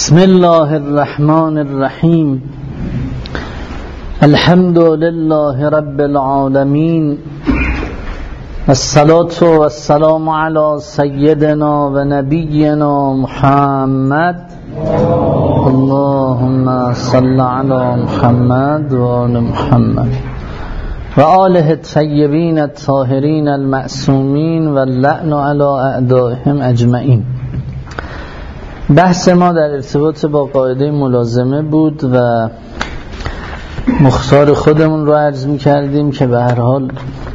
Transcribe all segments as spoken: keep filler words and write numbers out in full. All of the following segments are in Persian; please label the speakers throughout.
Speaker 1: بسم الله الرحمن الرحیم. الحمد لله رب العالمین، الصلاة والسلام علی سیدنا و نبینا محمد. اللهم صل علی محمد و آل محمد و آله الطیبین الطاهرین المعصومین و اللعن علی اعدائهم اجمعین. بحث ما در ارتباط با قاعده ملازمه بود و مختار خودمون رو عرض می کردیم که به هر حال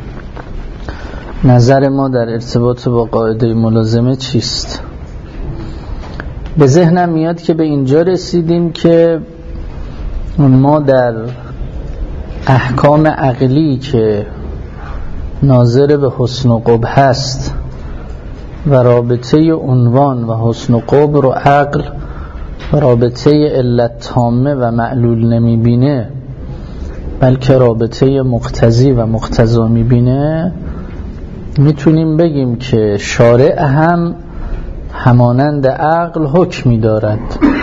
Speaker 1: نظر ما در ارتباط با قاعده ملازمه چیست. به ذهنم میاد که به اینجا رسیدیم که ما در احکام عقلی که ناظر به حسن و قبح هست و رابطه عنوان و حسن و قبح رو عقل و رابطه علت تامه و معلول نمیبینه، بلکه رابطه مقتضی و مقتضا میبینه، میتونیم بگیم که شارع هم همانند عقل حکمی دارد.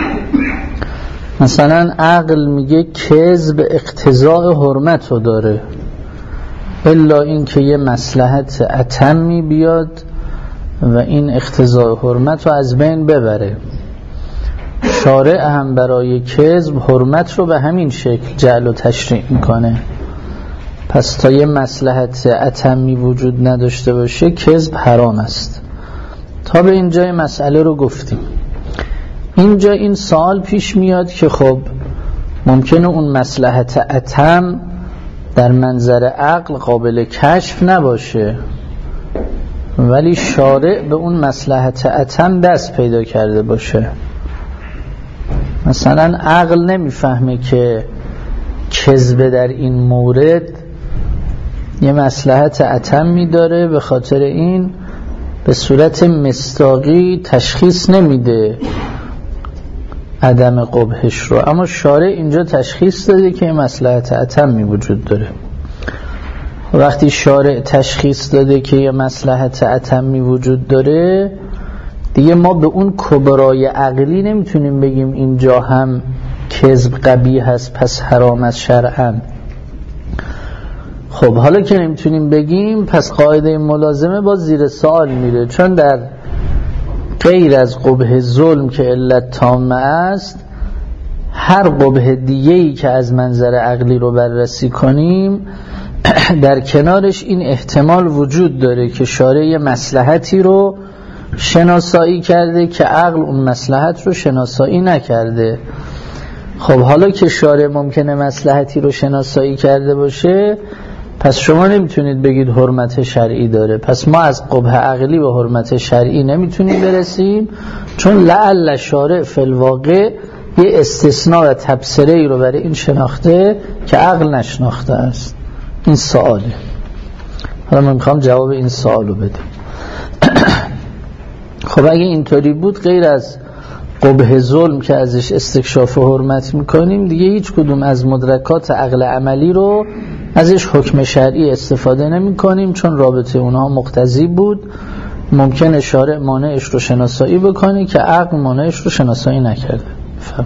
Speaker 1: مثلا عقل میگه کذب اقتضاء حرمت رو داره، الا اینکه یه مصلحت اتمی بیاد و این اقتضاء حرمت رو از بین ببره. شارع هم برای کذب حرمت رو به همین شکل جعل و تشریع میکنه. پس تا یه مصلحت اتمی وجود نداشته باشه کذب حرام است. تا به اینجای مسئله رو گفتیم. اینجا این سوال پیش میاد که خب ممکنه اون مصلحت اتم در منظر عقل قابل کشف نباشه، ولی شارع به اون مصلحت اتم دست پیدا کرده باشه. مثلا عقل نمیفهمه که کذب در این مورد یه مصلحت اتمی داره، به خاطر این به صورت مصداقی تشخیص نمیده عدم قبحش رو، اما شارع اینجا تشخیص داده که یه مصلحت اتمی وجود داره. وقتی شارع تشخیص داده که یه مصلحت اتمی وجود داره، دیگه ما به اون کبرای عقلی نمیتونیم بگیم اینجا هم کذب قبیح هست پس حرام است شرعاً. خب حالا که نمیتونیم بگیم، پس قاعده ملازمه باز زیر سوال میره، چون در غیر از قبح ظلم که علت تامه است، هر قبح دیگه‌ای که از منظر عقلی رو بررسی کنیم در کنارش این احتمال وجود داره که شارع یه مصلحتی رو شناسایی کرده که عقل اون مصلحت رو شناسایی نکرده. خب حالا که شارع ممکنه مصلحتی رو شناسایی کرده باشه، پس شما نمیتونید بگید حرمت شرعی داره. پس ما از قبح عقلی به حرمت شرعی نمیتونیم برسیم، چون لعل شارع فی الواقع یه استثناء و تبصره ای رو برای این شناخته که عقل نشناخته است. این سواله. حالا من میخوام جواب این سوالو بدم. خب اگه اینطوری بود، غیر از قبح ظلم که ازش استکشاف و حرمت میکنیم، دیگه هیچ کدوم از مدرکات عقل عملی رو ازش حکم شرعی استفاده نمی کنیم، چون رابطه اونها مقتضی بود. ممکنه شارع مانعش رو شناسایی بکنه که عقل مانعش رو شناسایی نکرده. فهم.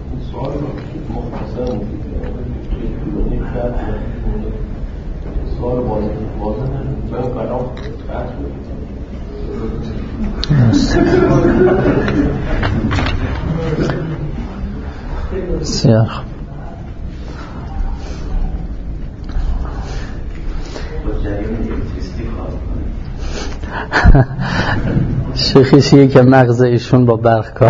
Speaker 1: بسیار شیخیشیه که مغز ایشون با برق کار.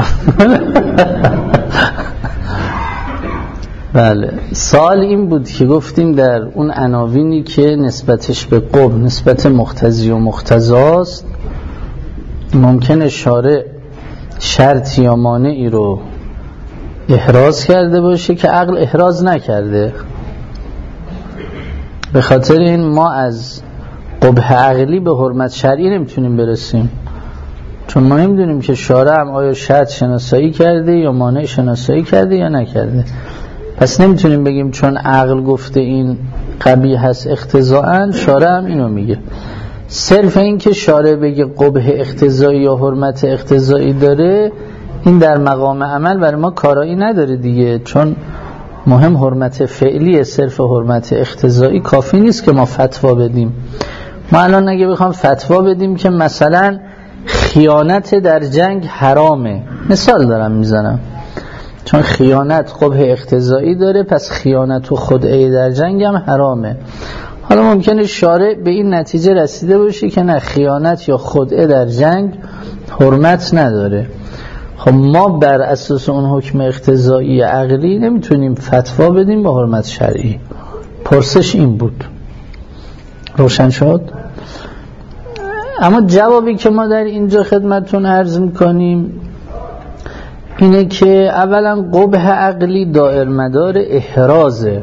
Speaker 1: بله، سوال این بود که گفتیم در اون عناوینی که نسبتش به قبح نسبت مقتضی و مقتضاست، ممکنه شارع شرط یا مانعی رو احراز کرده باشه که عقل احراز نکرده. به خاطر این ما از قبح عقلی به حرمت شرعی نمیتونیم برسیم، چون ما نمیدونیم که شارع هم آیا شرط شناسایی کرده یا مانع شناسایی کرده یا نکرده. پس نمیتونیم بگیم چون عقل گفته این قبیح هست اقتضاءً شارع هم اینو میگه. صرف این که شارع بگه قبح اقتضایی یا حرمت اقتضایی داره، این در مقام عمل برای ما کارایی نداره دیگه، چون مهم حرمت فعلی، صرف حرمت اقتضایی کافی نیست که ما فتوا بدیم. ما الان اگه بخوام فتوا بدیم که مثلا خیانت در جنگ حرامه، مثال دارم میزنم، چون خیانت قبح اقتضایی داره، پس خیانت و خدعه در جنگ هم حرامه. حالا ممکنه شارع به این نتیجه رسیده باشه که نه، خیانت یا خدعه در جنگ حرمت نداره. خب ما بر اساس اون حکم اقتضایی عقلی نمیتونیم فتوا بدیم به حرمت شرعی. پرسش این بود. روشن شد؟ اما جوابی که ما در اینجا خدمتتون عرض میکنیم اینه که اولا قبح عقلی دائر مدار احرازه.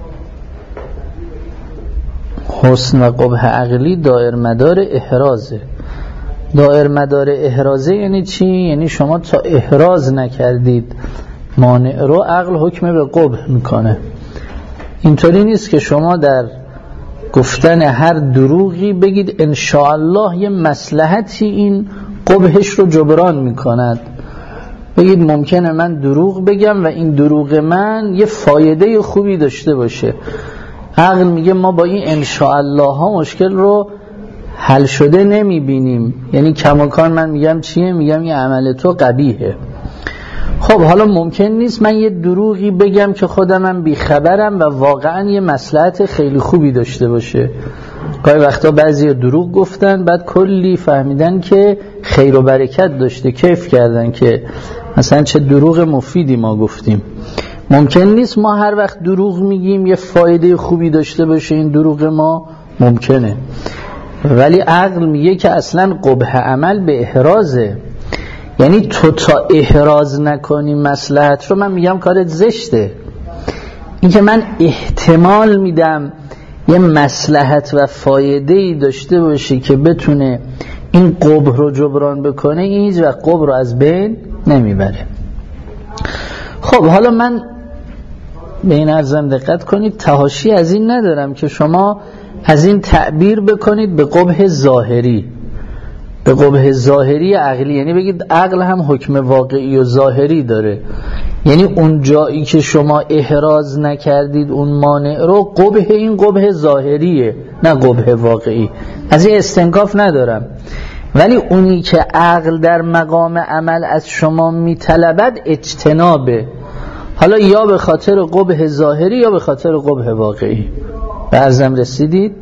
Speaker 1: حسن و قبح عقلی دائر مدار احرازه. دائر مدار احرازه یعنی چی؟ یعنی شما تا احراز نکردید مانع رو، عقل حکم به قبح میکنه. اینطوری نیست که شما در گفتن هر دروغی بگید انشاءالله یه مصلحتی این قبحش رو جبران میکند. بگید ممکنه من دروغ بگم و این دروغ من یه فایده خوبی داشته باشه. عقل میگه ما با این انشاءالله ها مشکل رو حل شده نمیبینیم. یعنی کماکان من میگم چیه؟ میگم یه عمل تو قبیحه. خب حالا ممکن نیست من یه دروغی بگم که خودمم بیخبرم و واقعا یه مصلحت خیلی خوبی داشته باشه. گاهی وقتا بعضی دروغ گفتن بعد کلی فهمیدن که خیر و برکت داشته، کیف کردن که مثلا چه دروغ مفیدی ما گفتیم. ممکن نیست ما هر وقت دروغ میگیم یه فایده خوبی داشته باشه این دروغ ما، ممکنه. ولی عقل میگه که اصلا قبح عمل به احرازه. یعنی تو تا احراز نکنی مصلحت رو، من میگم کارت زشته. این که من احتمال میدم یه مصلحت و فایده‌ای داشته باشی که بتونه این قبح رو جبران بکنه، این هیچ وقت قبح رو از بین نمیبره. خب حالا من به این عرضم دقت کنید، تحاشی از این ندارم که شما از این تعبیر بکنید به قبح ظاهری، به قبح ظاهری عقلی، یعنی بگید عقل هم حکم واقعی و ظاهری داره. یعنی اون جایی که شما احراز نکردید اون مانع رو، قبح این قبح ظاهریه نه قبح واقعی. از این استنکاف ندارم. ولی اونی که عقل در مقام عمل از شما میطلبد اجتنابه، حالا یا به خاطر قبح ظاهری یا به خاطر قبح واقعی. به عرضم رسیدید؟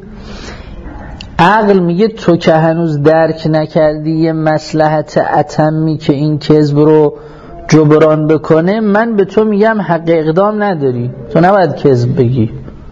Speaker 1: عقل میگه تو که هنوز درک نکردی یه مصلحت اتمی که این کذب رو جبران بکنه، من به تو میگم حق اقدام نداری، تو نباید کذب بگی،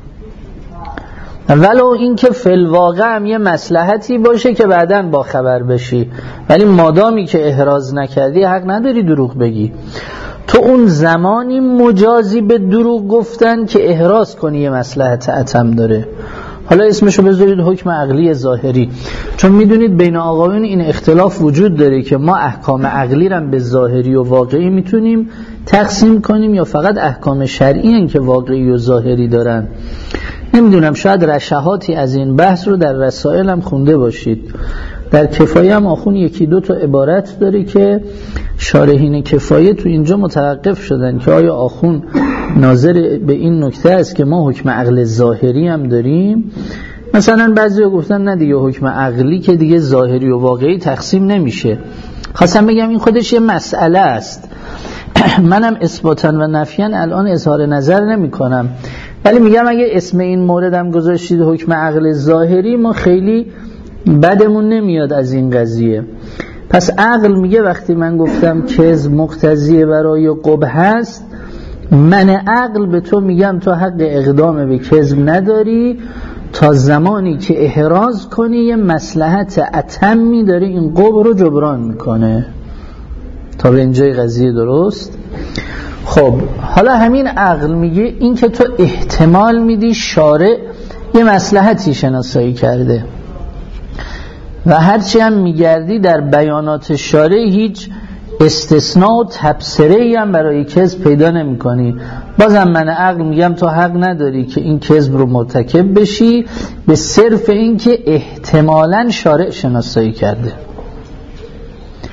Speaker 1: ولو این که فی الواقع هم یه مصلحتی باشه که بعداً با خبر بشی، ولی مادامی که احراز نکردی حق نداری دروغ بگی. تو اون زمانی مجازی به دروغ گفتن که احراز کنی یه مصلحت اتم داره. حالا اسمشو بذارید حکم عقلی ظاهری، چون میدونید بین آقایون این اختلاف وجود داره که ما احکام عقلی رو به ظاهری و واقعی میتونیم تقسیم کنیم یا فقط احکام شرعی هن که واقعی و ظاهری دارن. نمیدونم، شاید رشحاتی از این بحث رو در رسائل هم خونده باشید. در کفایه هم آخون یکی دو تا عبارت داره که شارحین کفایه تو اینجا متوقف شدن که آیا آخون ناظر به این نکته است که ما حکم عقل ظاهری هم داریم. مثلا بعضیا گفتن نه دیگه، حکم عقلی که دیگه ظاهری و واقعی تقسیم نمیشه. خواستم بگم این خودش یه مسئله است. منم اثباتا و نفیان الان اظهار نظر نمی کنم، ولی میگم اگه اسم این موردم گذاشتید حکم عقل ظاهری، ما خیلی بدمون نمیاد از این قضیه. پس عقل میگه وقتی من گفتم کذب مقتضی برای قبح هست، من عقل به تو میگم تو حق اقدام به کذب نداری تا زمانی که احراز کنی یه مصلحت اتمی داره این قبح رو جبران میکنه. تا به اینجای قضیه درست؟ خب حالا همین عقل میگه این که تو احتمال میدی شارع یه مصلحتی شناسایی کرده و هرچی هم میگردی در بیانات شارع هیچ استثناء و تبصره‌ای هم برای کذب پیدا نمی‌کنی، بازم من عقل میگم تو حق نداری که این کذب رو مرتکب بشی به صرف این که احتمالاً شارع شناسایی کرده.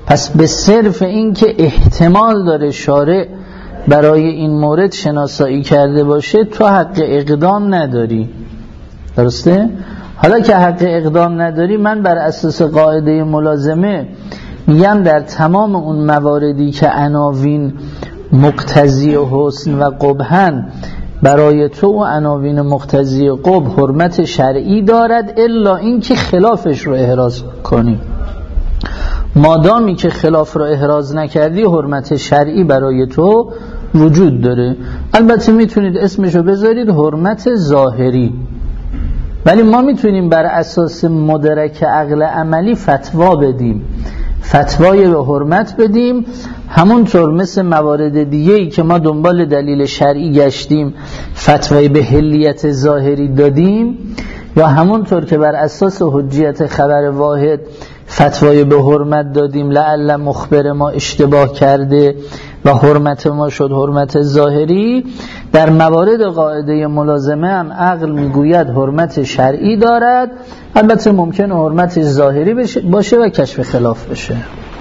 Speaker 1: پس به صرف این که احتمال داره شارع برای این مورد شناسایی کرده باشه تو حق اقدام نداری. درسته؟ حالا که حق اقدام نداری، من بر اساس قاعده ملازمه میگم در تمام اون مواردی که عناوین مقتضی حسن و قبحن، برای تو و عناوین مقتضی قبح حرمت شرعی دارد، الا این که خلافش رو احراز کنی. مادامی که خلاف رو احراز نکردی حرمت شرعی برای تو وجود داره. البته میتونید اسمشو بذارید حرمت ظاهری، ولی ما میتونیم بر اساس مدرک عقل عملی فتوا بدیم، فتوای به حرمت بدیم. همونطور مثل موارد دیگه‌ای که ما دنبال دلیل شرعی گشتیم فتوای به حلیت ظاهری دادیم، یا همونطور که بر اساس حجیت خبر واحد فتوای به حرمت دادیم لعل مخبر ما اشتباه کرده و حرمت ما شد حرمت ظاهری، در موارد قاعده ملازمه هم عقل میگوید حرمت شرعی دارد، البته ممکنه حرمت ظاهری باشه و کشف خلاف بشه.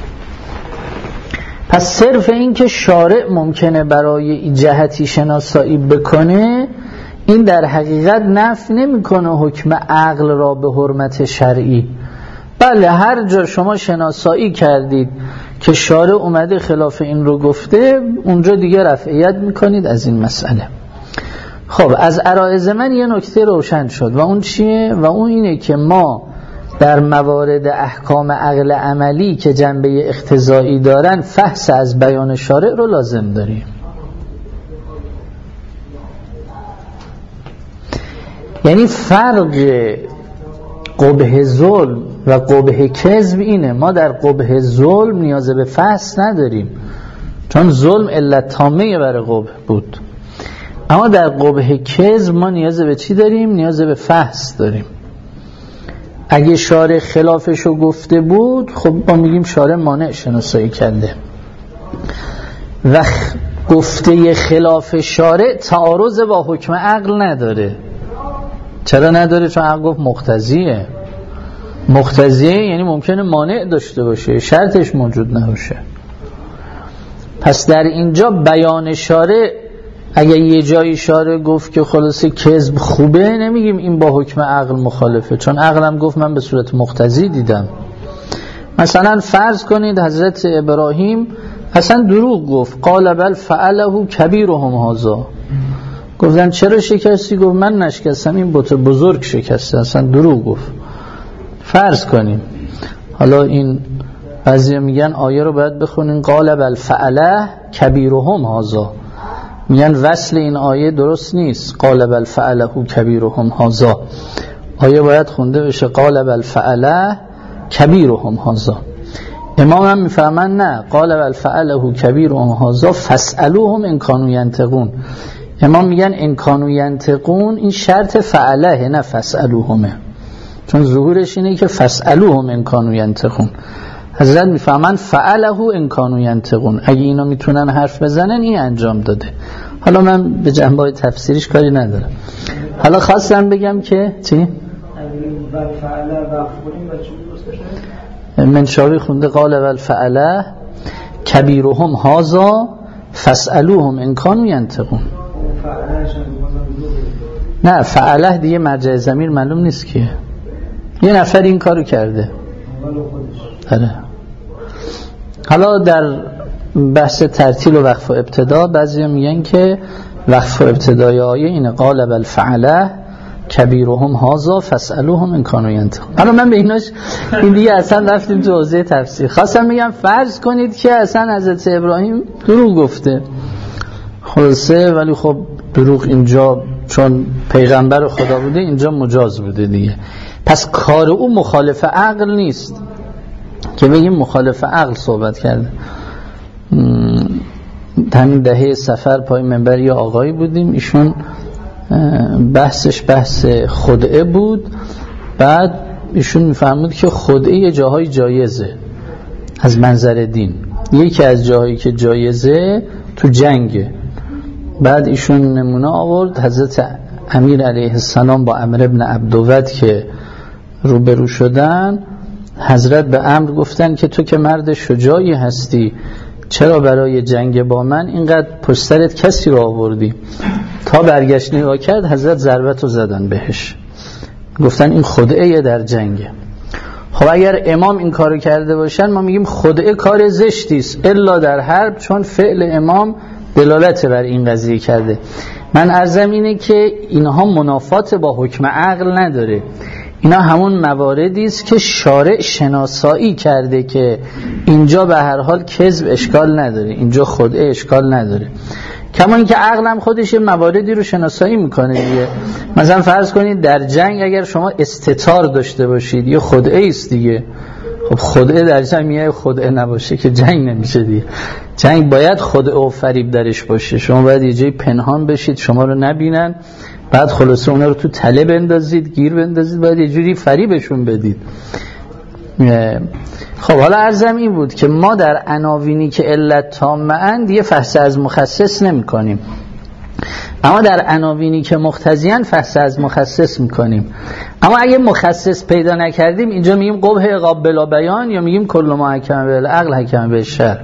Speaker 1: پس صرف این که شارع ممکنه برای جهتی شناسایی بکنه، این در حقیقت نفی نمیکنه حکم عقل را به حرمت شرعی. بله، هر جا شما شناسایی کردید که شارع اومده خلاف این رو گفته، اونجا دیگه رفعیت میکنید از این مسئله. خب از عرایض من یه نکته روشن شد و اون چیه؟ و اون اینه که ما در موارد احکام عقل عملی که جنبه اقتضایی دارن فحص از بیان شارع رو لازم داریم. یعنی فرق قبح ظلم و قبح کذب اینه، ما در قبح ظلم نیاز به فحص نداریم چون ظلم علت تامه برای قبح بود، اما در قبح کذب ما نیاز به چی داریم؟ نیاز به فحص داریم. اگه شارع خلافشو گفته بود، خب ما میگیم شارع مانع شناسایی کرده. و گفته خلاف شارع تعارض با حکم عقل نداره. چرا نداره؟ چون عقل گفت مقتضیه. مقتضیه یعنی ممکنه مانع داشته باشه، شرطش موجود نباشه. پس در اینجا بیان شارع، اگر یه جایی شارع گفت که خلاصه کذب خوبه، نمیگیم این با حکم عقل مخالفه، چون عقلم گفت من به صورت مقتضی دیدم. مثلا فرض کنید حضرت ابراهیم اصلا دروغ گفت، قال بل فعله کبیرهم هذا. گفتن چرا شکستی؟ گفت من نشکستم، این بت بزرگ شکسته. اصلا دروغ گفت. فرض کنیم حالا این بعضی میگن آیه رو باید بخونین قال بل فعله کبیرهم هذا، میگن وصل این آیه درست نیست. قال بل فعله کبیرهم هذا، آیه باید خونده بشه قال بل فعله کبیرهم هذا. امام هم میفهمن نه، قال بل فعله کبیرهم هذا فاسالوهم ان کانوا ینطقون. امام میگن ان کانوا ینطقون، این شرط فعله نه فاسالوهمه، چون ظهورش اینه که فاسالوهم ان کانوا ینطقون. حضرت میفهمن فعله ان کانوا ینطقون، اگه اینا میتونن حرف بزنن این انجام داده. حالا من به جنبه‌های تفسیریش کاری ندارم. حالا خواستم بگم که چی؟ منشاوی خونده قال والفعله کبیرهم هذا فاسالوهم ان کانوا ینطقون. نه فعله دیگه مرجع ضمیر معلوم نیست که یه نفر این کارو کرده. آره. حالا در بحث ترتیل و وقف و ابتدا بعضی میگن که وقف و ابتدای آیه اینه قال بل فعله کبیرهم هذا فاسالوهم ان کانوا ینطقون. حالا من به ایناش این دیگه اصلا رفتیم تو حوزه تفسیر. خواستم میگم فرض کنید که اصلا حضرت ابراهیم دروغ گفته خلاصه، ولی خب دروغ اینجا چون پیغمبر خدا بوده اینجا مجاز بوده دیگه. پس کار او مخالف عقل نیست که بگیم مخالف عقل صحبت کرده. همین دهه سفر پای منبر یا آقایی بودیم، ایشون بحثش بحث خدعه بود. بعد ایشون میفهمید که خدعه یه جاهای جایزه از منظر دین، یکی از جاهایی که جایزه تو جنگه. بعد ایشون نمونه آورد حضرت امیر علیه السلام با عمرو بن عبدود که روبرو شدن، حضرت به عمرو گفتن که تو که مرد شجاعی هستی، چرا برای جنگ با من اینقدر پشت سرت کسی رو آوردی؟ تا برگشت نگاه کرد، حضرت ضربت رو زدن بهش، گفتن این خدعه در جنگه. خب اگر امام این کارو کرده باشن ما میگیم خدعه کار زشتی است الا در حرب، چون فعل امام دلالت بر این قضیه کرده. من عرضم اینه که اینها منافات با حکم عقل نداره، اینا همون مواردی است که شارع شناسایی کرده که اینجا به هر حال کذب اشکال نداره، اینجا خدعه اشکال نداره. کما اینکه عقل هم خودش مواردی رو شناسایی میکنه دیگه. مثلا فرض کنید در جنگ اگر شما استتار داشته باشید یه خدعه است دیگه. خب خدعه در جنگ میگه خدعه نباشه که جنگ نمیشه دیگه. جنگ باید خدعه و فریب درش باشه، شما باید یه جای پنهان بشید شما رو نبینن، بعد خلاصه اونا رو تو تله بندازید، گیر بندازید، باید یه جوری فریبشون بدید. خب حالا عرضم این بود که ما در عناوینی که علت تامه اند یه فحص از مخصص نمی کنیم، اما در عناوینی که مقتضیان فحص از مخصص می کنیم. اما اگه مخصص پیدا نکردیم اینجا میگیم قبح عقاب بلا بیان یا میگیم کل ما حکم بالعقل حکم بالشرع.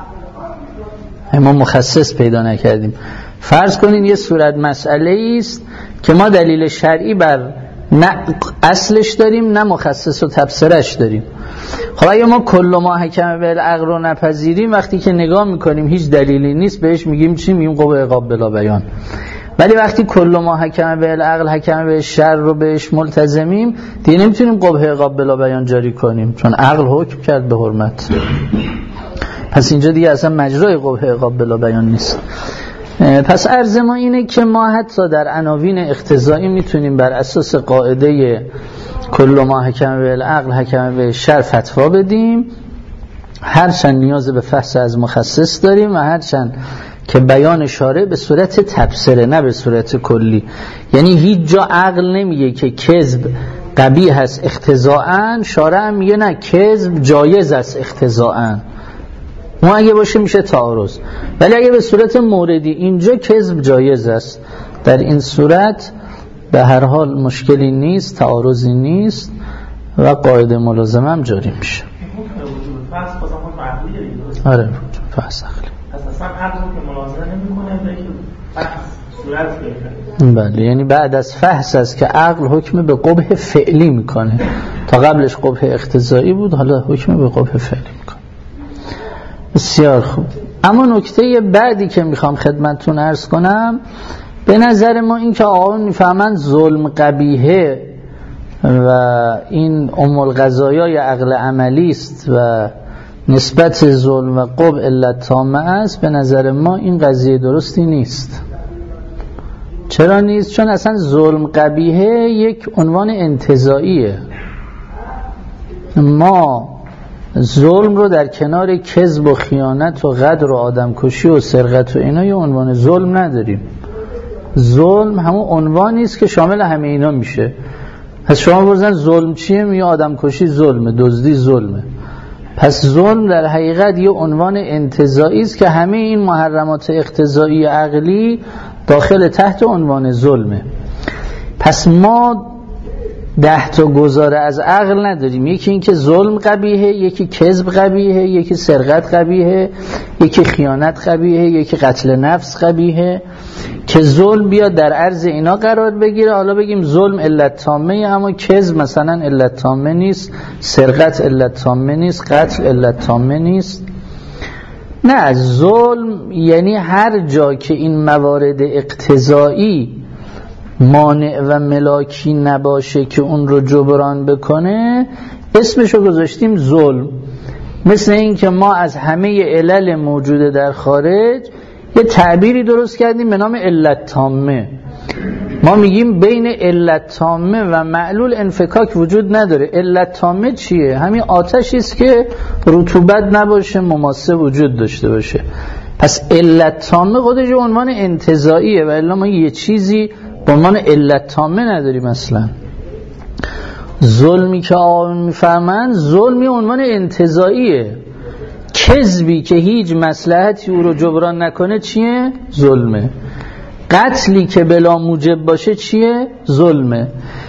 Speaker 1: ما مخصص پیدا نکردیم. فرض کنین یه صورت مسئله است که ما دلیل شرعی بر نه اصلش داریم نه مخصص و تفسیرش داریم. خب اگه ما کل ما حکم بالعقل رو نپذیریم، وقتی که نگاه میکنیم هیچ دلیلی نیست بهش میگیم چی؟ میگیم قبح عقاب بلا بیان. ولی وقتی کل ما حکم بالعقل حکم بالشرع رو بهش ملتزمیم دیگه نمیتونیم قبح عقاب بلا بیان جاری کنیم، چون عقل حکم کرد به حرمت. پس اینجا دیگه اصلا مجرای قبح عقاب بلا بیان نیست. پس عرض ما اینه که ما حتی در عناوین اقتضایی میتونیم بر اساس قاعده کل ما حکم بالعقل حکم بالشرع فتوا بدیم، هرچند نیاز به فحص از مخصص داریم و هرچند که بیان شارع به صورت تبصره نه به صورت کلی. یعنی هیچ جا عقل نمیگه که کذب قبیح است اقتضاءً، شارع هم میگه نه کذب جایز است اقتضاءً. ما اگه باشه میشه تعارض، ولی اگه به صورت موردی اینجا کذب جایز است، در این صورت به هر حال مشکلی نیست، تعارضی نیست و قاعده ملازمه هم جاری میشه. آره فحص عقلی.
Speaker 2: اصلا عقل که ملازمه نمیکنه بلکه فحص صورت میگیره.
Speaker 1: بله، یعنی بعد از فحص است که عقل حکم به قبح فعلی میکنه. تا قبلش قبح اقتضایی بود، حالا حکم به قبح فعلی میکنه. بسیار خوب. اما نکته بعدی که میخوام خدمتتون عرض کنم، به نظر ما این که آقایون میفهمن ظلم قبیحه و این ام القضایای عقل عملی است و نسبت ظلم و قبح علت تامه است، به نظر ما این قضیه درستی نیست. چرا نیست؟ چون اصلا ظلم قبیحه یک عنوان انتزاعیه. ما ظلم رو در کنار کذب و خیانت و غدر و آدمکشی و سرقت و اینا یه عنوان ظلم نداریم. ظلم همون عنوانی است که شامل همه اینا میشه. پس شما بزن ظلم چیه؟ میگه آدمکشی ظلمه، دزدی ظلمه. پس ظلم در حقیقت یه عنوان انتزاعی است که همه این محرمات اقتضایی عقلی داخل تحت عنوان ظلمه. پس ما ده تا گزاره از عقل نداریم، یکی این که ظلم قبیحه، یکی کذب قبیحه، یکی سرقت قبیحه، یکی خیانت قبیحه، یکی قتل نفس قبیحه، که ظلم بیاد در عرض اینا قرار بگیره. حالا بگیم ظلم علت تامه، اما کذب مثلا علت تامه نیست، سرقت علت تامه نیست، قتل علت تامه نیست. نه، ظلم یعنی هر جا که این موارد اقتضایی مانع و ملاکی نباشه که اون رو جبران بکنه، اسمشو گذاشتیم ظلم. مثل این که ما از همه علل موجوده در خارج یه تعبیری درست کردیم به نام علت تامه. ما میگیم بین علت تامه و معلول انفکاک وجود نداره. علت تامه چیه؟ همین آتشی است که رطوبت نباشه، مماسه وجود داشته باشه. پس علت تامه خودش عنوان انتزاعیه و الا ما یه چیزی به عنوان علت تامه نداریم اصلا. ظلمی که آقایون میفهمن ظلمی عنوان انتزاعیه. کذبی که هیچ مصلحتی او رو جبران نکنه چیه؟ ظلمه. قتلی که بلا موجب باشه چیه؟ ظلمه.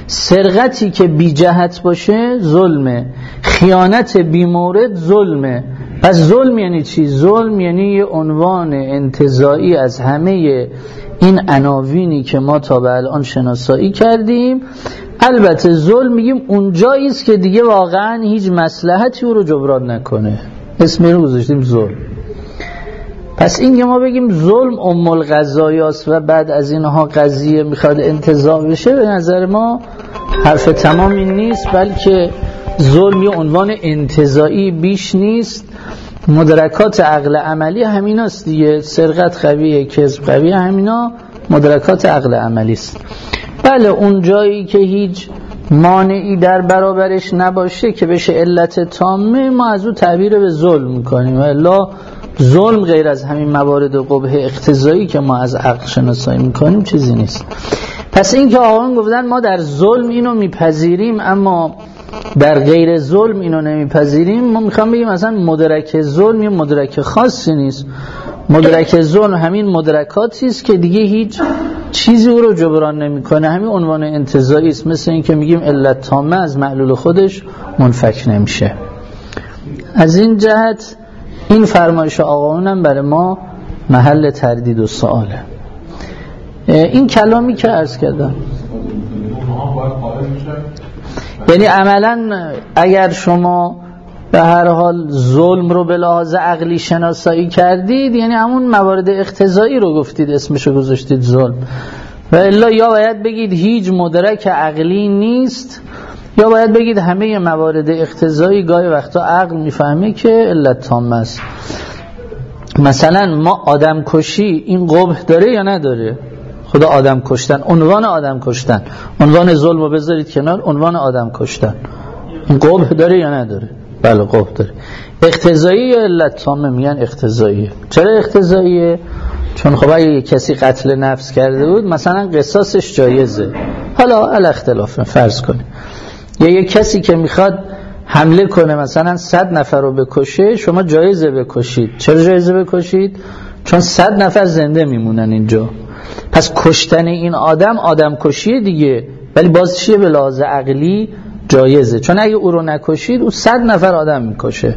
Speaker 1: سرقتی که بی جهت باشه ظلمه، خیانت بی مورد ظلمه. پس ظلم یعنی چی؟ ظلم یعنی یه عنوان انتزاعی از همه این عناوینی که ما تا به الان شناسایی کردیم. البته ظلم میگیم اونجایی است که دیگه واقعا هیچ مصلحتی او رو جبران نکنه، اسم رو گذاشتیم ظلم. پس این که ما بگیم ظلم ام القضایاست و بعد از اینها قضیه میخواد انتزاع بشه، به نظر ما حرف تمامی نیست، بلکه ظلم یه عنوان انتزاعی بیش نیست. مدرکات عقل عملی همیناست دیگه، سرقت قویه، کذب قویه، همینا مدرکات عقل عملی است. بله اون جایی که هیچ مانعی در برابرش نباشه که بشه علت تامه، ما از او تعبیر به ظلم میکنیم، الا ظلم غیر از همین موارد قبح اقتضایی که ما از عقل شناسایی میکنیم چیزی نیست. پس این که آقایان گفتن ما در ظلم اینو میپذیریم اما در غیر ظلم اینو نمیپذیریم، ما میخوام بگیم مثلا مدرک ظلم یه مدرک خاصی نیست. مدرک ظلم همین مدرکاتی است که دیگه هیچ چیزی او رو جبران نمیکنه، همین عنوان انتزاعی است. مثل این که میگیم علت تامه از معلول خودش منفک نمیشه. از این جهت این فرمایش آقایونم برای ما محل تردید و سؤاله. این کلامی که عرض کردم یعنی عملا اگر شما به هر حال ظلم رو به لحاظ عقلی شناسایی کردید، یعنی همون موارد اقتضایی رو گفتید اسمشو گذاشتید ظلم، و الا یا باید بگید هیچ مدرک عقلی نیست، یا باید بگید همه موارد اقتضایی گاهی وقتا عقل میفهمه که علت تامه است. مثلا ما آدم کشی این قبح داره یا نداره؟ خدا آدم کشتن، عنوان آدم کشتن، عنوان ظلم رو بذارید کنار، عنوان آدم کشتن این قبح داره یا نداره؟ بله قبح داره. اقتضایی یا علت تامه؟ میگن اقتضاییه. چرا اقتضاییه؟ چون خب اگه کسی قتل نفس کرده بود مثلا قصاصش جایزه، حالا علی اختلافه، فرض کنه یا یک کسی که میخواد حمله کنه مثلا صد نفر رو بکشه، شما جایزه بکشید. چرا جایزه بکشید؟ چون صد نفر زنده میمونن اینجا. پس کشتن این آدم آدم کشیه دیگه، ولی باز چیه؟ به لحاظ عقلی جایزه، چون اگه او رو نکشید او صد نفر آدم میکشه.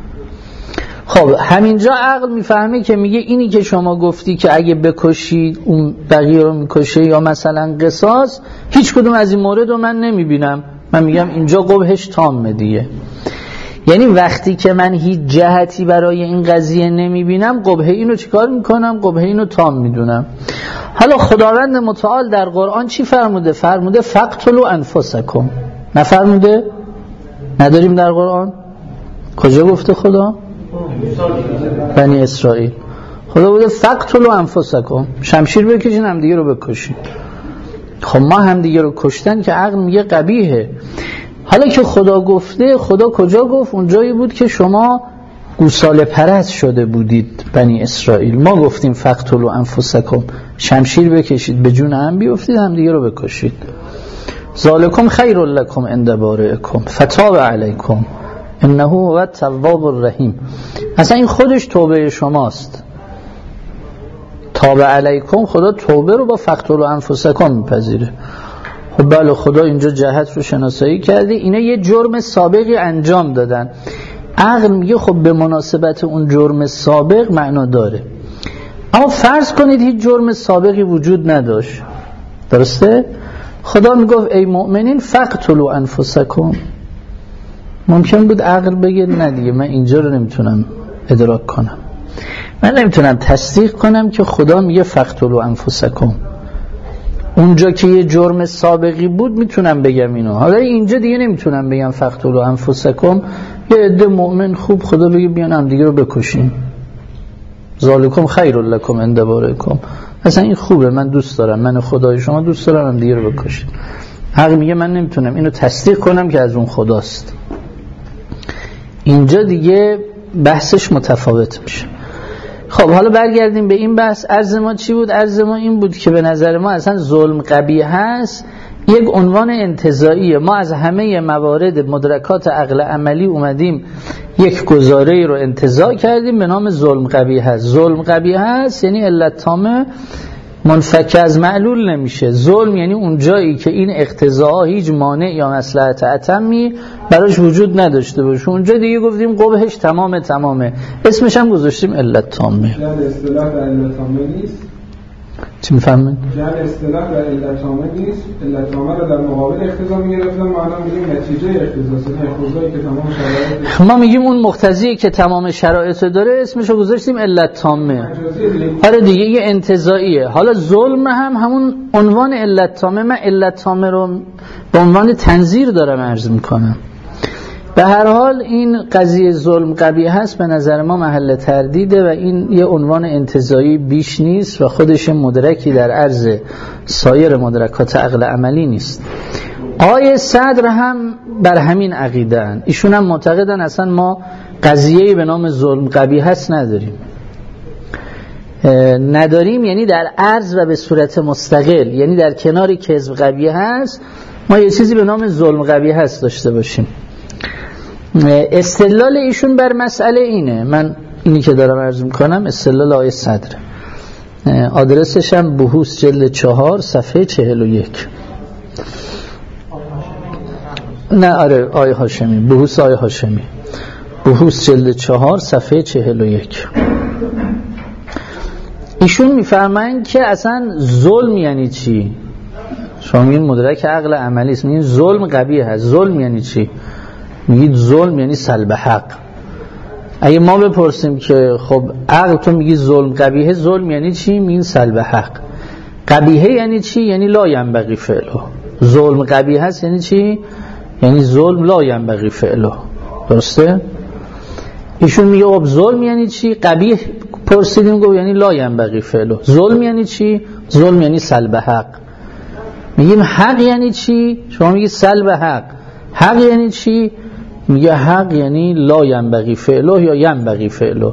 Speaker 1: خب همینجا عقل میفهمه که میگه اینی که شما گفتی که اگه بکشید اون بقیه رو میکشه یا مثلا قصاص، هیچ کدوم از این مورد رو من نمیبینم، من میگم اینجا قبحش تامه دیگه. یعنی وقتی که من هیچ جهتی برای این قضیه نمیبینم، قبح اینو چیکار میکنم؟ قبح اینو تام میدونم. حالا خداوند متعال در قرآن چی فرموده؟ فرموده فقتلوا انفسکم. نفرموده؟ نداریم در قرآن؟ کجا گفته خدا؟ بنی اسرائیل. خدا بوده فقتلوا انفسکم، شمشیر بکشین هم دیگه رو بکشین. خب ما هم دیگه رو کشتن که عقل میگه قبیحه. حالا که خدا گفته، خدا کجا گفت؟ اونجایی بود که شما گوساله پرست شده بودید بنی اسرائیل. ما گفتیم فقتلوا انفسکم، شمشیر بکشید به جون هم بیفتید هم دیگه رو بکشید. ذالکم خیر لکم عند بارئکم فتاب علیکم انه هو التواب الرحیم. اصلا این خودش توبه شماست. تاب علیکم، خدا توبه رو با فقتلوا انفسکم میپذیره. خب بله خدا اینجا جهت رو شناسایی کرده، اینا یه جرم سابقی انجام دادن. عقل میگه خب به مناسبت اون جرم سابق معنا داره. اما فرض کنید هیچ جرم سابقی وجود نداشت، درسته؟ خدا میگفت ای مؤمنین فقتلوا انفسکم. ممکن بود عقل بگه نه دیگه من اینجا رو نمیتونم ادراک کنم، من نمیتونم تصدیق کنم که خدا میگه فقتلوا انفسکم. اونجا که یه جرم سابقی بود میتونم بگم اینو، حالا اینجا دیگه نمیتونم بگم فقتلوا انفسکم. یه عده مؤمن خوب خدا بگه بیان هم دیگه رو بکشین، ذالکم خیر لکم عند بارئکم، اصلا این خوبه، من دوست دارم، من خدای شما دوست دارم هم دیگه رو بکشین. عقل میگه من نمیتونم اینو تصدیق کنم که از اون خداست. اینجا دیگه بحثش متفاوت میشه. خب حالا برگردیم به این بحث. عرض ما چی بود؟ عرض ما این بود که به نظر ما اصلا ظلم قبیح هست یک عنوان انتزاعیه. ما از همه موارد مدرکات عقل عملی اومدیم یک گزاره رو انتزاع کردیم به نام ظلم قبیح هست. ظلم قبیح هست یعنی علت تامه منفک از معلول نمیشه. ظلم یعنی اون جایی که این اقتضاء هیچ مانع یا مصلحت اتمی براش وجود نداشته باشه، اونجا دیگه گفتیم قبحش تمام تمامه، اسمش هم گذاشتیم علت تامه.
Speaker 3: جعل اصطلاح و علت تامه نیست.
Speaker 1: چی میفهمین؟
Speaker 3: جعل اصطلاح و علت تامه نیست. علت تامه رو در مقابل اقتضا میگرفتن، ما الان میگیم نتیجه اقتضاست، اقتضایی که تمام شرایط.
Speaker 1: ما میگیم اون مقتضی که تمام شرایط داره اسمش رو گذاشتیم علت تامه. آره دیگه یه انتزاعیه. حالا ظلم هم همون عنوان علت تامه. من علت تامه رو به عنوان تنظیر دارم عرض میکنم. به هر حال این قضیه ظلم قبیح هست، به نظر ما محل تردیده و این یه عنوان انتزاعی بیش نیست و خودش مدرکی در عرض سایر مدرکات عقل عملی نیست. آیه صدر هم بر همین عقیده هن. ایشون هم معتقدن اصلا ما قضیه‌ای به نام ظلم قبیح هست نداریم. نداریم یعنی در عرض و به صورت مستقل، یعنی در کناری کذب قبیح هست ما یه چیزی به نام ظلم قبیح هست داشته باشیم. استدلال ایشون بر مسئله اینه، من اینی که دارم عرض میکنم استدلال آیه صدر، آدرسش هم بحوث جلد چهار صفحه چهل و یک. نه آره آیه هاشمی، بحوث آیه هاشمی، بحوث جلد چهار صفحه چهل و یک. ایشون میفرمایند که اصلا ظلم یعنی چی؟ شما میگین مدرک عقل عملی است، میگین ظلم قبیح هست. ظلم یعنی چی؟ میگید ظلم یعنی سلب حق. اگه ما بپرسیم که خب عقل تو میگی ظلم قبیحه، ظلم یعنی چی؟ میگین سلب حق. قبیحه یعنی چی؟ یعنی لا ینبغی فعله. ظلم قبیح هست یعنی چی؟ یعنی ظلم لا ینبغی فعله. درسته؟ ایشون میگه خب ظلم یعنی چی؟ قبیح پرسیدیم گفت یعنی لا ینبغی فعله. ظلم یعنی چی؟ ظلم یعنی سلب حق. میگیم حق یعنی چی؟ شما میگی سلب حق. حق یعنی چی؟ میگه حق یعنی لا ینبغی فعله یا ینبغی فعله.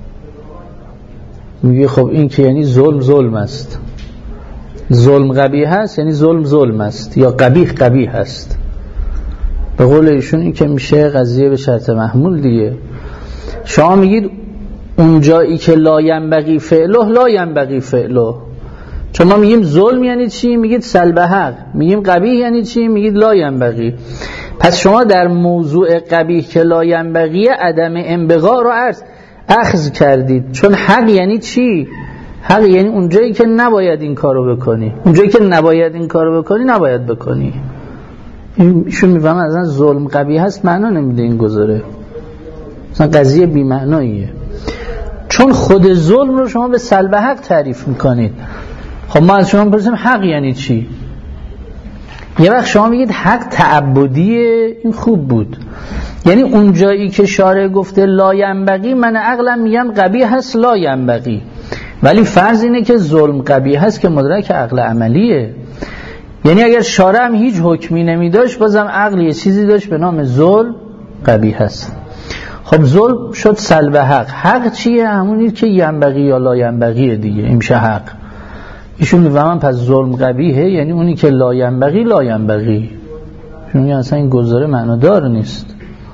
Speaker 1: میگه خب این که یعنی ظلم ظلم است. ظلم قبیح هست یعنی ظلم ظلم است یا قبیح قبیح است. به قول ایشون این که میشه قضیه به شرط محمول دیگه. شما میگید اون جایی که لا ینبغی فعله لا ینبغی فعله. چون ما میگیم ظلم یعنی چی؟ میگید سلب حق. میگیم قبیح یعنی چی؟ میگید لا ینبغی. پس شما در موضوع قبیح که لا ینبغی عدم انبغا رو عرض اخذ کردید. چون حق یعنی چی؟ حق یعنی اون جایی که نباید این کارو بکنی. اون جایی که نباید این کارو بکنی نباید بکنی. ایشون میفهمه اصلا ظلم قبیح هست معنا نمیده این گذاره. اصلا قضیه بی معناییه. چون خود ظلم رو شما به سلب حق تعریف میکنید. خب ما از شما بپرسیم حق یعنی چی؟ یه وقت شما میگید حق تعبدیه، این خوب بود. یعنی اون جایی که شارع گفته لا ینبغی، من عقلم میگم قبیح هست لا ینبغی، ولی فرض اینه که ظلم قبیح هست که مدرک عقل عملیه. یعنی اگر شارع هم هیچ حکمی نمیداشت بازم عقل یه چیزی داشت به نام ظلم قبیح هست. خب ظلم شد سلب حق. حق چیه؟ همونی که ینبغی یا لا ینبغی دیگه، این میشه حق. ایشون میفهمن پس ظلم قبیحه یعنی اونی که لا ینبغی لا ینبغی. ایشون میگن اصلا این گزاره معنادار نیست.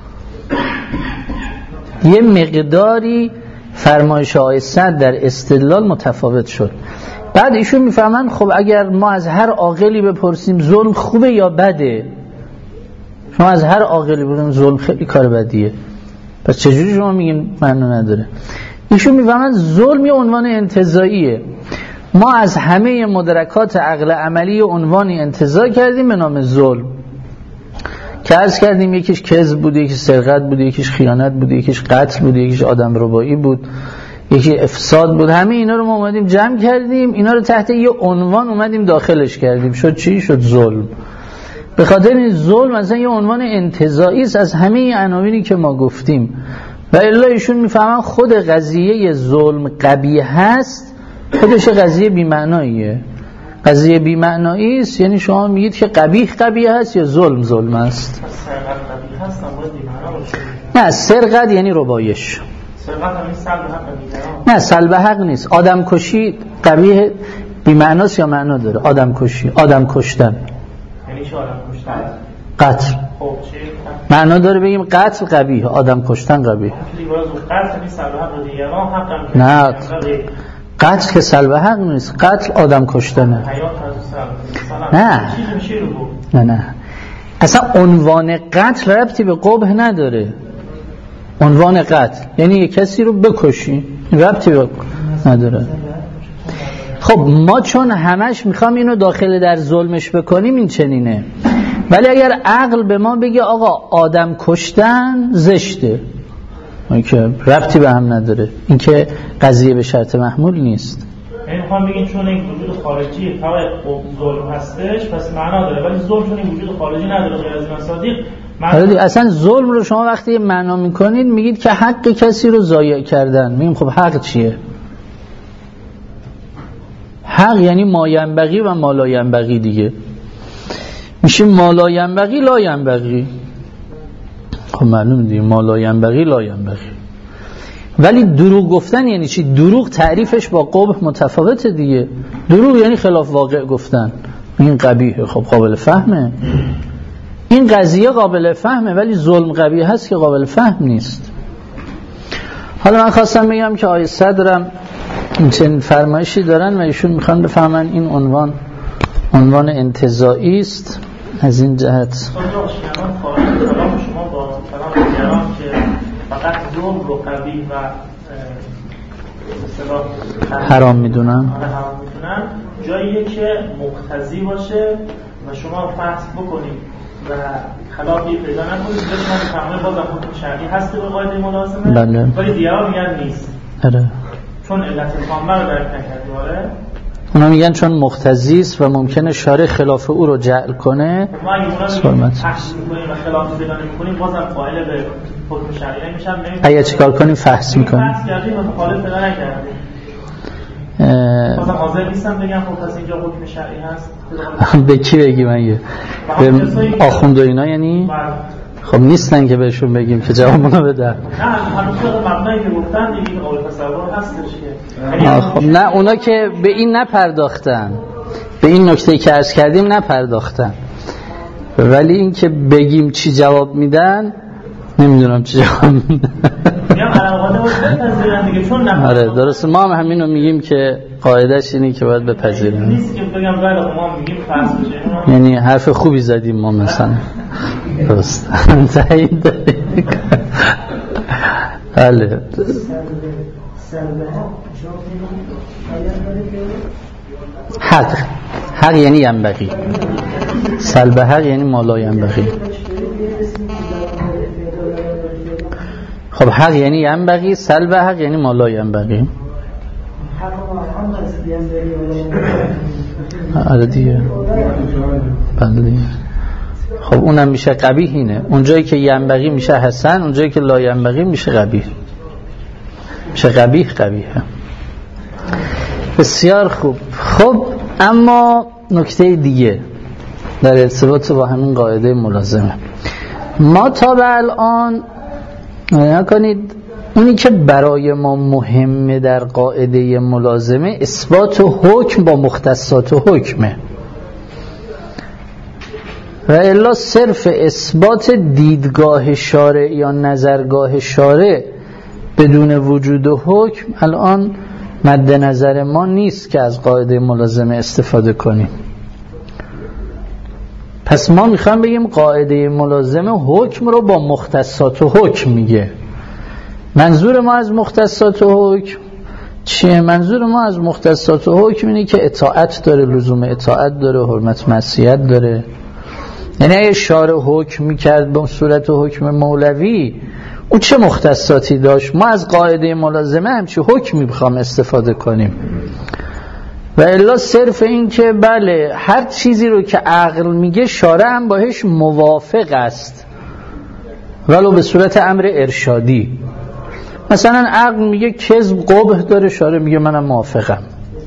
Speaker 1: یه مقداری فرمایش آیه صد در استدلال متفاوت شد. بعد ایشون میفهمن خب اگر ما از هر عاقلی بپرسیم ظلم خوبه یا بده، شما از هر عاقلی بپرسیم ظلم خیلی کار بدیه، پس چجوری شما میگین معنا نداره؟ ایشون میفهمن ظلم یه عنوان انتزاعیه. ما از همه مدرکات عقل عملی عنوانی انتزاع کردیم به نام ظلم که عرض کردیم یکیش کذب بود، یکیش سرقت بود، یکیش خیانت بود، یکیش قتل بود، یکیش آدم ربایی بود، یکی افساد بود. همه اینا رو ما اومدیم جمع کردیم، اینا رو تحت یه عنوان اومدیم داخلش کردیم. شد چی؟ شد ظلم. به خاطر این ظلم مثلا یه عنوان انتزاعی است از همه عناوینی که ما گفتیم. و الا ایشون میفهمن خود قضیه ظلم قبیح هست، خودش قضیه بی‌معناییه. قضیه بی‌معنایی است، یعنی شما میگید که قبیح قبیح هست یا ظلم ظلم است.
Speaker 2: سرقت قبیح هست باید بی‌معنا باشه.
Speaker 1: نه، سرقت یعنی ربایش.
Speaker 2: سرقت یعنی سلب حق دیگران.
Speaker 1: نه، سلب حق نیست. آدم کشی قبیح بی‌معناست یا معنا داره؟ آدم کشی، آدم کشتن.
Speaker 2: یعنی چه آدم کشتن؟
Speaker 1: قتل.
Speaker 2: خب چه؟
Speaker 1: معنا داره بگیم قتل قبیح، آدم کشتن قبیح.
Speaker 2: ولی باز قتل یعنی سلب حق دیگران، حقم
Speaker 1: نه. قتل که سلب حق نیست، قتل آدم کشتنه. نه نه نه اصلا عنوان قتل ربطی به قبح نداره. عنوان قتل یعنی یک کسی رو بکشی، ربطی به نداره. خب ما چون همش میخوام اینو داخل در ظلمش بکنیم این چنینه، ولی اگر عقل به ما بگه آقا آدم کشتن زشته، این که ربطی به هم نداره، این که قضیه به شرط محمول نیست.
Speaker 2: یعنی میخوام بگیم چون این وجود خارجی فقط ظلم هستش پس معنا داره، ولی ظلم چون این وجود خارجی نداره غیر از این صادق معنا.
Speaker 1: اصلا ظلم رو شما وقتی معنا میکنید میگید که حق کسی رو ضایع کردن. میگیم خب حق چیه؟ حق یعنی ما ینبغی و ما لا ینبغی دیگه. میشه ما لا ینبغی لا ینبغی. خب معلوم دیگه ما لا ینبغی لا ینبغی. ولی دروغ گفتن یعنی چی؟ دروغ تعریفش با قبح متفاوته دیگه. دروغ یعنی خلاف واقع گفتن. این قبیحه. خب قابل فهمه. این قضیه قابل فهمه، ولی ظلم قبیح هست که قابل فهم نیست. حالا من خواستم بگم که آیه صدرم این چنین فرمایشی دارن و ایشون میخوان بفهمن این عنوان عنوان انتزاعی است. از این جهت
Speaker 2: شما با کلام دیگران که فقط ظلم رو قبیح و
Speaker 1: حرام میدونن،
Speaker 2: حرام میدونن، جاییه که مقتضی باشه و شما فحص بکنید و خلافی پیدا نکنید، شما بفهمید بازم حکم شرعی هست به قاعده ملازمه.
Speaker 1: بله.
Speaker 2: ولی دیگران میگن نیست.
Speaker 1: آره.
Speaker 2: چون علت تامه رو درک نکردی. آره.
Speaker 1: اونا میگن چون مقتضی است و ممکنه شارع خلاف او رو جعل کنه.
Speaker 2: ما اگه اونا رو تحصیل کنیم و خلاف پیدا نمی‌کنیم بازم قائل به حکم شرعی نمیشن.
Speaker 1: اگه چیکار کنیم؟ فحص میکنیم.
Speaker 2: فحص کردیم و مخالف پیدا نکردیم. بازم حاضر نیستم بگم خب پس اینجا حکم شرعی هست.
Speaker 1: به کی بگیم اگه؟ به آخوند و اینا یعنی؟ خب نیستن که بهشون بگیم که جوابونو بده.
Speaker 2: نه همون مبنایی که گفتن دیگه قابل تصور هستش که.
Speaker 1: خب نه اونا که به این نپرداختن، به این نکته که عرض کردیم نپرداختن، ولی این که بگیم چی جواب میدن نمیدونم چی جواب میدن.
Speaker 2: میگم علاقاته باید بپذیرن دیگه چون نمیدونم.
Speaker 1: آره درست، ما هم همینو میگیم که قاعدش اینه که باید بپذیرن.
Speaker 2: نیست که بگم بله ما میگیم فرض بشه.
Speaker 1: یعنی حرف خوبی زدیم ما مثلا. درست. تایید داریم. بله. حق. حق یعنی ینبغی. سلب حق یعنی ما لا ینبغی. خب حق یعنی ینبغی، سلب حق یعنی ما لا ینبغی. آره دیگه. بله. خب اونم میشه قبیح. اینه اونجایی که ینبغی میشه حسن، اونجایی که لا ینبغی میشه قبیح. میشه قبیح قبیحه. بسیار خوب. خب اما نکته دیگه در ارتباط با همین قاعده ملازمه، ما تا به الان نکنید اونی که برای ما مهمه در قاعده ملازمه اثبات حکم با مختصات حکمه، و الا صرف اثبات دیدگاه شارع یا نظرگاه شارع بدون وجود حکم الان مد نظر ما نیست که از قاعده ملازمه استفاده کنیم. پس ما میخوام بگیم قاعده ملازمه حکم رو با مختصات حکم میگه. منظور ما از مختصات حکم چیه؟ منظور ما از مختصات حکم اینه که اطاعت داره، لزوم اطاعت داره، حرمت معصیت داره. یعنی اگه شارع حکم میکرد به صورت حکم مولوی، او چه مختصاتی داشت؟ ما از قاعده ملازمه همچی حکمی بخوام استفاده کنیم، و الا صرف این که بله هر چیزی رو که عقل میگه شارع هم باهش موافق است ولو به صورت امر ارشادی. مثلا عقل میگه کذب قبح داره، شارع میگه منم موافقم.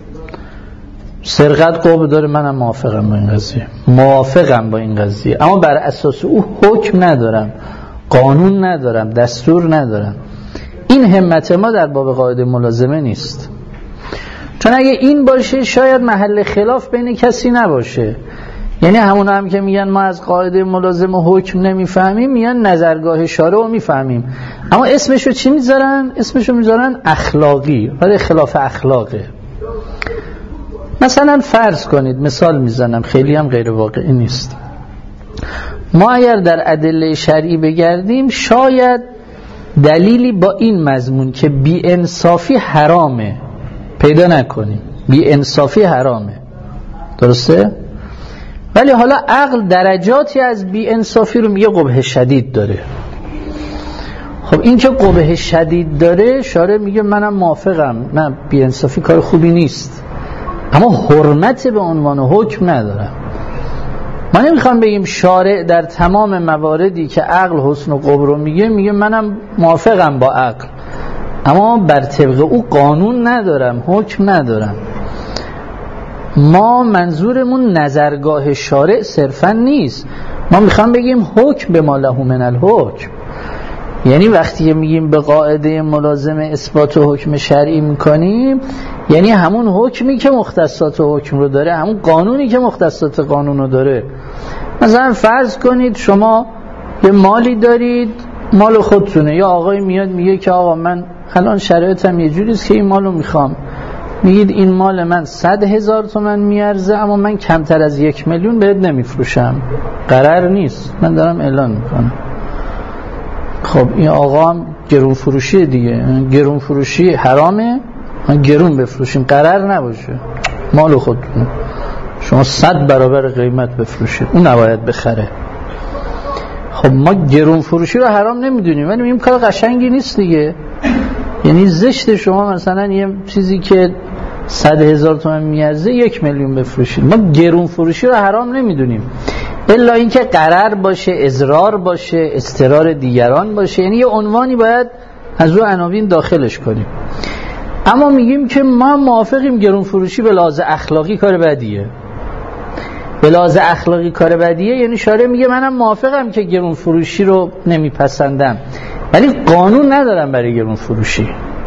Speaker 1: سرقت قبح داره، منم موافقم با این قضیه، موافقم با این قضیه، اما بر اساس او حکم ندارم، قانون ندارم، دستور ندارم. این همت ما در باب قاعده ملازمه نیست. چون اگه این باشه شاید محل خلاف بین کسی نباشه. یعنی همون هم که میگن ما از قاعده ملازمه حکم نمیفهمیم، میگن نظرگاه شارع رو میفهمیم، اما اسمشو چی میذارن؟ اسمشو میذارن اخلاقی، ولی خلاف اخلاقه. مثلا فرض کنید، مثال میزنم خیلی هم غیر واقعی نیست، ما اگر در ادله شرعی بگردیم شاید دلیلی با این مضمون که بی انصافی حرامه پیدا نکنیم. بی انصافی حرامه، درسته؟ ولی حالا عقل درجاتی از بی انصافی رو میگه قبح شدید داره. خب این که قبح شدید داره، شارع میگه منم موافقم، نه بی انصافی کار خوبی نیست، اما حرمت به عنوان حکم نداره. ما نمیخوام بگیم شارع در تمام مواردی که عقل حسن و قبح رو میگه میگه منم موافقم با عقل، اما بر طبق او قانون ندارم، حکم ندارم. ما منظورمون نظرگاه شارع صرفا نیست، ما میخوام بگیم حکم به ما له من الحکم. یعنی وقتی میگیم به قاعده ملازم اثبات و حکم شرعی میکنیم، یعنی همون حکمی که مختصات حکم رو داره، همون قانونی که مختصات قانون رو داره. مثلا فرض کنید شما یه مالی دارید، مال خودتونه، یا آقای میاد میگه که آقا من الان شرایطم یه جوریست که این مالو میخوام، میگید این مال من صد هزار تومن میارزه اما من کمتر از یک میلیون بهت نمیفروشم. قرار نیست، من دارم اعلان میکنم. خب این آقا هم گرون فروشی دیگه، گرون فروشی حرامه، من گرون بفروشیم، قرار نباشه مال خودتون شما صد برابر قیمت بفروشید، اون نباید بخره. خب ما گرون فروشی رو حرام نمیدونیم، ولی این کار قشنگی نیست دیگه. یعنی زشت شما مثلا یه چیزی که صد هزار تومن میارزه یک میلیون بفروشید. ما گرون فروشی رو حرام نمیدونیم الا اینکه قرار باشه، اضرار باشه، استرار دیگران باشه، یعنی یه عنوانی باید از رو عناوین داخلش کنیم. اما میگیم که ما موافقیم گرون فروشی به لحاظ اخلاقی کار بدیه. به لحاظ اخلاقی کار بدیه یعنی شارع میگه منم موافقم که گرون فروشی رو نمیپسندم، ولی قانون ندارم برای گرون فروشی.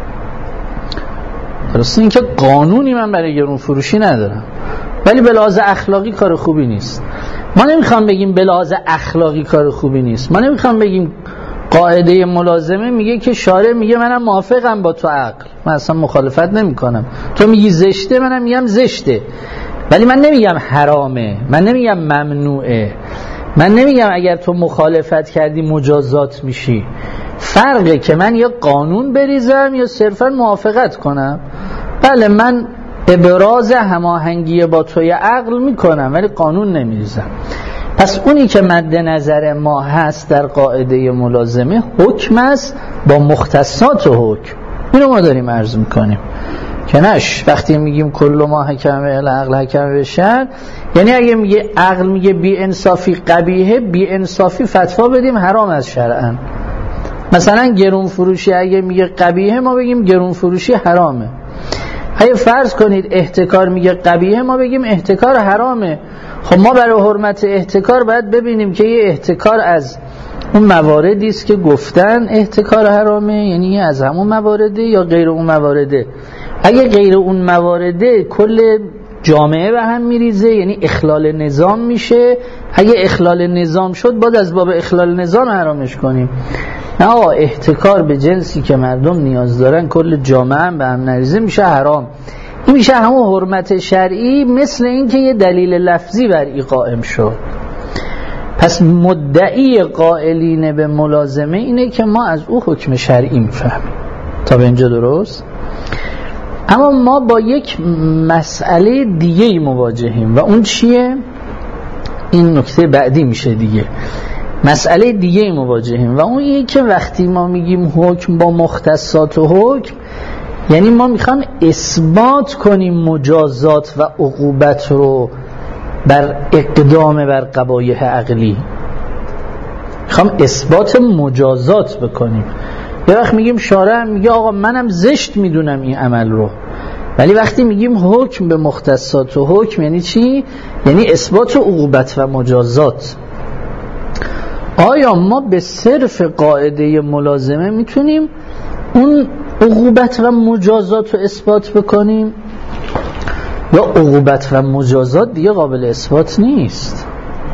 Speaker 1: درسته این که قانونی من برای گرون فروشی ندارم، ولی به لحاظ اخلاقی کار خوبی نیست. ما نمیخوام بگیم به لحاظ اخلاقی کار خوبی نیست، ما نمیخوام بگیم قاعده ملازمه میگه که شارع میگه منم موافقم با تو عقل، من اصلا مخالفت نمی کنم، تو میگی زشته منم میگم زشته، ولی من نمیگم حرامه، من نمیگم ممنوعه، من نمیگم اگر تو مخالفت کردی مجازات میشی. فرقه که من یا قانون بریزم یا صرفا موافقت کنم. بله من ابراز هماهنگی با توی عقل میکنم ولی قانون نمیریزم. پس اونی که مد نظر ما هست در قاعده ملازمه حکم است با مختصات حکم. اینو ما داریم عرض میکنیم که نش وقتی میگیم کل ما حکم به العقل حکم به شرع، یعنی اگه میگه عقل میگه بی انصافی قبیحه، بی انصافی فتوا بدیم حرام از شرعن. مثلا گرون فروشی اگه میگه قبیحه ما بگیم گرون فروشی حرامه. اگه فرض کنید احتکار میگه قبیحه ما بگیم احتکار حرامه. خب ما برای حرمت احتکار باید ببینیم که یه احتکار از اون مواردی است که گفتن احتکار حرامه، یعنی از همون موارده یا غیر اون موارده. اگه غیر اون موارده کل جامعه به هم میریزه، یعنی اخلال نظام میشه. اگه اخلال نظام شد باید از باب اخلال نظام حرامش کنیم. نه آقا احتکار به جنسی که مردم نیاز دارن کل جامعه هم به هم نریزه میشه حرام. این میشه همون حرمت شرعی، مثل این که یه دلیل لفظی بر این قائم شد. پس مدعی قائلین به ملازمه اینه که ما از او حکم شرعی میفهمیم. تا به اینجا درست؟ اما ما با یک مسئله دیگه مواجهیم و اون چیه؟ این نکته بعدی میشه دیگه. مسئله دیگه مواجهیم و اون اینه که وقتی ما میگیم حکم با مختصات و حکم، یعنی ما میخوام اثبات کنیم مجازات و عقوبت رو بر اقدام بر قبایح عقلی، میخوام اثبات مجازات بکنیم. یه وقت میگیم شارع میگه آقا منم زشت میدونم این عمل رو، ولی وقتی میگیم حکم به مختصات و حکم یعنی چی؟ یعنی اثبات عقوبت و مجازات. آیا ما به صرف قاعده ملازمه میتونیم اون عقوبت و مجازات رو اثبات بکنیم، یا عقوبت و مجازات دیگه قابل اثبات نیست؟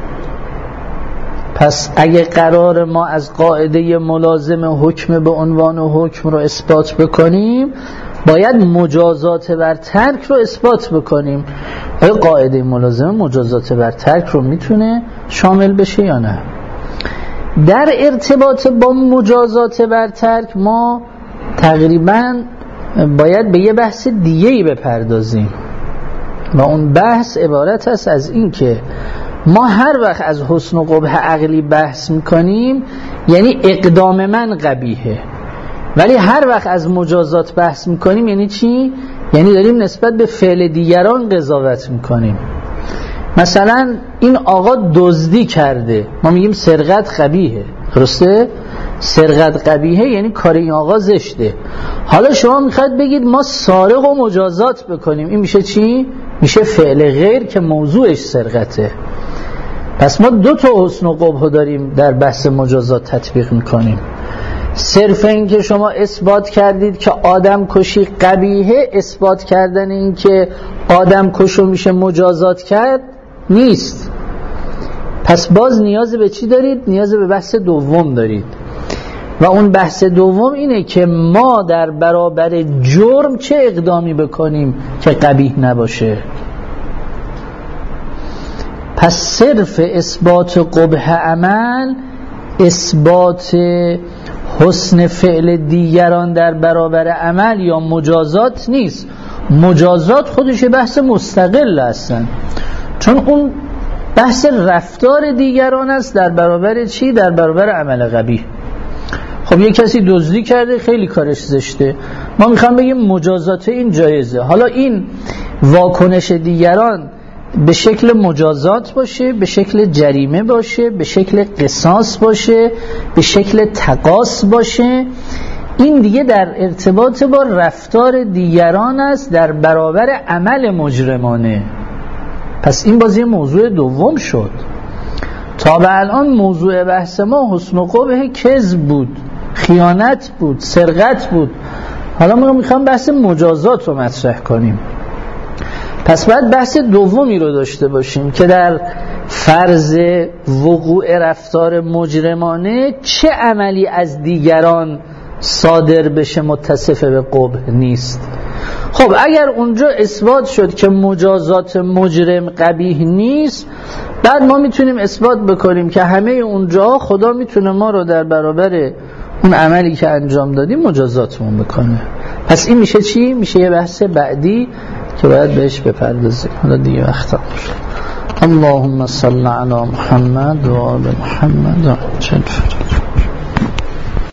Speaker 1: پس اگه قرار ما از قاعده ملازمه حکم به عنوان حکم رو اثبات بکنیم، باید مجازات بر ترک رو اثبات بکنیم. آیا قاعده ملازمه مجازات بر ترک رو میتونه شامل بشه یا نه؟ در ارتباط با مجازات بر ترک ما تقریبا باید به یه بحث دیگه‌ای بپردازیم و اون بحث عبارت است از این که ما هر وقت از حسن و قبح عقلی بحث میکنیم یعنی اقدام من قبیحه، ولی هر وقت از مجازات بحث میکنیم یعنی چی؟ یعنی داریم نسبت به فعل دیگران قضاوت میکنیم. مثلا این آقا دزدی کرده، ما میگیم سرقت قبیحه، درسته؟ سرقت قبیحه یعنی کار این آقا زشته. حالا شما میخواید بگید ما سارق و مجازات بکنیم، این میشه چی؟ میشه فعل غیر که موضوعش سرقته. پس ما دو تا حسن و قبح داریم در بحث مجازات تطبیق میکنیم. صرف این که شما اثبات کردید که آدم کشی قبیحه، اثبات کردن این که آدم کشو میشه مجازات کرد نیست. پس باز نیاز به چی دارید؟ نیاز به بحث دوم دارید و اون بحث دوم اینه که ما در برابر جرم چه اقدامی بکنیم که قبیح نباشه. پس صرف اثبات قبح عمل اثبات حسن فعل دیگران در برابر عمل یا مجازات نیست. مجازات خودش بحث مستقل هستن، چون اون بحث رفتار دیگران است در برابر چی؟ در برابر عمل قبیح. خب یک کسی دزدی کرده، خیلی کارش زشته، ما میخوام بگیم مجازات این جایزه. حالا این واکنش دیگران به شکل مجازات باشه، به شکل جریمه باشه، به شکل قصاص باشه، به شکل تقاص باشه، این دیگه در ارتباط با رفتار دیگران است در برابر عمل مجرمانه. پس این بازی موضوع دوم شد. تا به الان موضوع بحث ما حسن و قبح کذب بود، خیانت بود، سرقت بود. حالا ما میخوام بحث مجازات رو مطرح کنیم. پس باید بحث دومی رو داشته باشیم که در فرض وقوع رفتار مجرمانه چه عملی از دیگران صادر بشه متصف به قبح نیست. خب اگر اونجا اثبات شد که مجازات مجرم قبیح نیست، بعد ما میتونیم اثبات بکنیم که همه اونجا خدا میتونه ما رو در برابر اون عملی که انجام دادیم مجازاتمون بکنه. پس این میشه چی؟ میشه یه بحث بعدی که باید بهش بپردازیم. حالا دیگه وقتا اللهم صل علی محمد و آل محمد و